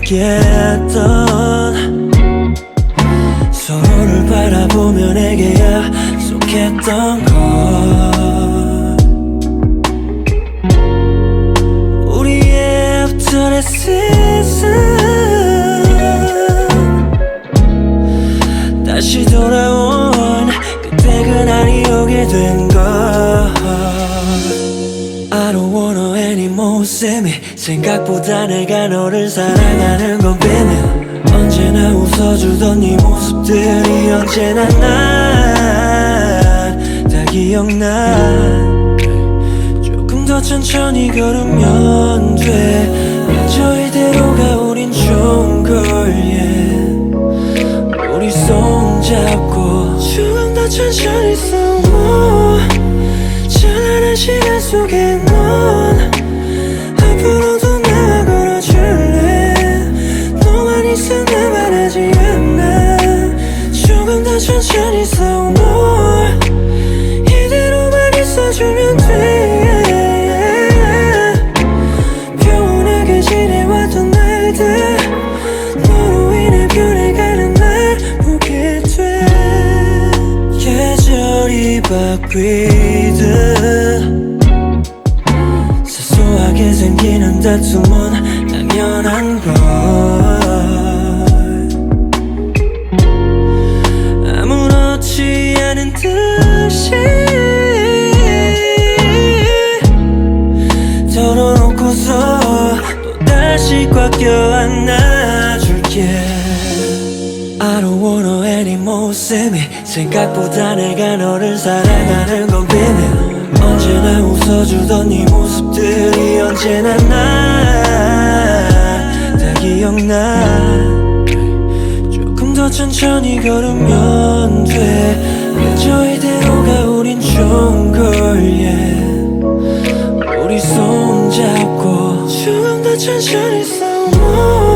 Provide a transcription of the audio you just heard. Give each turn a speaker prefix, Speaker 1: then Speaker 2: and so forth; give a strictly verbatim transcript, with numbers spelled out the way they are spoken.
Speaker 1: 얘기했던 서로를 바라보며 내게 약속했던 것 우리의 앞전의 season 다시 돌아온 그때 그날이 오게 된 것 I don't wanna anymore see me 생각보다 내가 너를 사랑하는 건 비밀 언제나 웃어주던 네 모습들이 언제나 난 다 기억나 조금 더 천천히 걸으면 돼 그저 이대로가 우린 좋은 걸 yeah. 우리 손잡고 조금 더 천천히 숨어 찬란한 시간 속에 넌 앞으로도 나와 걸어줄래 너만 있어 나 바라지 않아 조금 더 천천히 숨어 이대로만 있어주면 돼 평온하게 지내왔던 날들 너로 인해 변해가는 날 보게 돼 계절이 바뀌듯 사소하게 생기는 다툼은 당연한 걸 아무렇지 않은 듯이 털어놓고서 또다시 꽉 껴안아줄게 I don't wanna anymore see me 생각보다 내가 너를 사랑하는 건 비밀 언제나 웃어주던 네 모습들이 언제나 난 다 기억나 조금 더 천천히 걸으면 돼 그저 이대로가 우린 좋은 걸 yeah. 우리 손잡고 조금 더 천천히 숨어